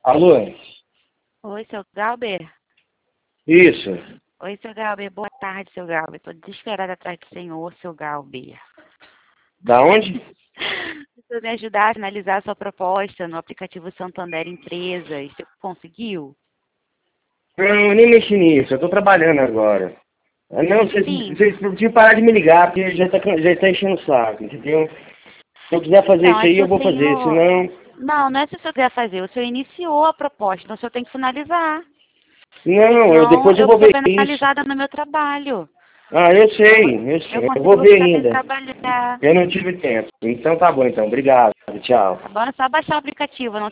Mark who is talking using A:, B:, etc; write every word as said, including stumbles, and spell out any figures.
A: Alô?
B: Oi, seu Galber?
A: Isso.
B: Oi, seu Galber. Boa tarde, seu Galber. Estou desesperada atrás do senhor, seu Galber.
A: Da onde?
B: Você me ajudar a finalizar a sua proposta no aplicativo Santander Empresas. Você conseguiu?
A: Não, eu nem mexi nisso, eu tô trabalhando agora. Ah, não, vocês,
B: Sim.
A: vocês podiam parar de me ligar, porque já tá, já tá enchendo o saco, entendeu? Se eu quiser fazer
B: Então,
A: isso
B: é
A: aí,
B: que
A: eu
B: o
A: vou fazer,
B: senhor...
A: senão...
B: Não, não é se o senhor quiser fazer. O senhor iniciou a proposta, então o senhor tem que finalizar.
A: Não, eu,
B: Senão,
A: depois eu
B: eu
A: vou
B: sou
A: ver isso.
B: penalizada no meu trabalho.
A: Ah, eu
B: Eu, vou-
A: sei, eu
B: eu
A: sei, eu vou
B: consigo
A: ver
B: ficar sem
A: ainda.
B: trabalhar.
A: Eu não tive tempo. Então tá bom, então, obrigado, tchau.
B: Tá bom? É só baixar o aplicativo, não